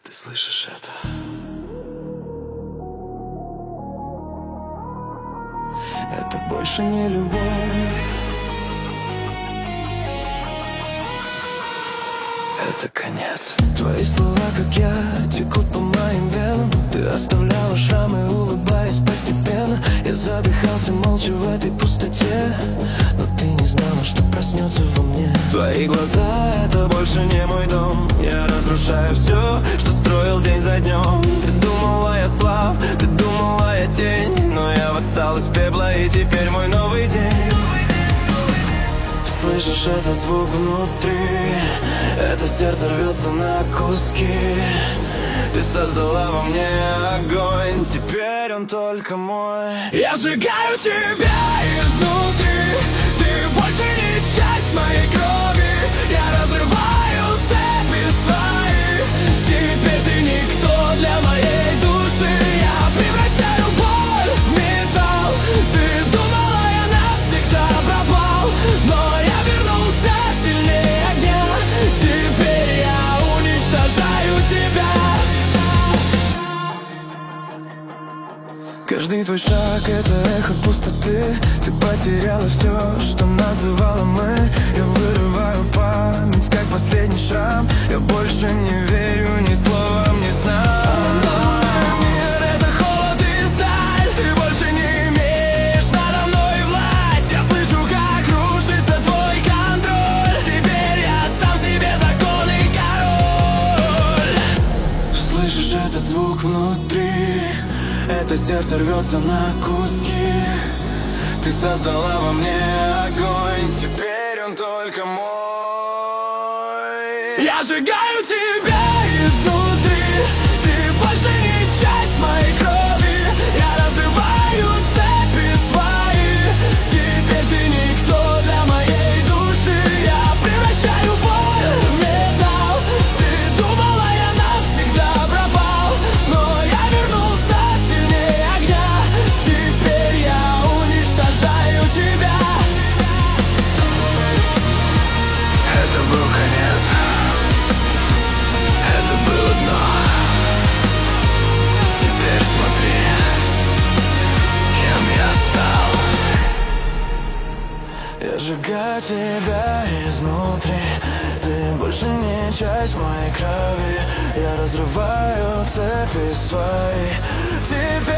Ты слышишь это? Это больше не любовь. Это конец. Твои слова, как я, текут по моим венам. Ты оставляла шрамы, улыбаясь постепенно. Я задыхался молча в этой пустоте, но ты не знала, что проснется во мне. Твои глаза — это больше не мой дом. Я разрушаю все, что строил день за днем. Ты думала, я слаб, ты думала, я тень, но я восстал из пепла, и теперь мой новый день. Слышишь этот звук внутри? Это сердце рвется на куски. Ты создала во мне огонь, теперь он только мой. Я сжигаю тебя изнутри. Ты больше не часть моей крови. Я разрываю цепи свои. Теперь ты никто для моей души. Я превращаю боль в металл. Ты думала, я навсегда пропал, но я вернулся сильнее огня. Теперь я уничтожаю тебя. Каждый твой шаг — это эхо пустоты. Ты потеряла все, что называла мы. Я вырываю память, как последний шрам. Я больше не верю ни словам, ни снам. Мир — это холод и сталь. Ты больше не имеешь надо мной власть. Я слышу, как рушится твой контроль. Теперь я сам себе закон и король. Слышишь этот звук внутри? Это сердце рвется на куски. Ты создала во мне огонь, теперь он только мой. Я сжигаю тебя изнутри. Ты больше не часть моей крови. Я разрываю цепи свои. Теперь ты никто для моей души. Я превращаю боль в металл. Ты думала, я навсегда пропал, но я вернулся сильнее огня. Теперь я уничтожаю тебя. Это был конец. Это было дно. Теперь смотри, кем я стал. Я сжигаю тебя изнутри. Ты больше не часть моей крови. Я разрываю цепи свои. Теперь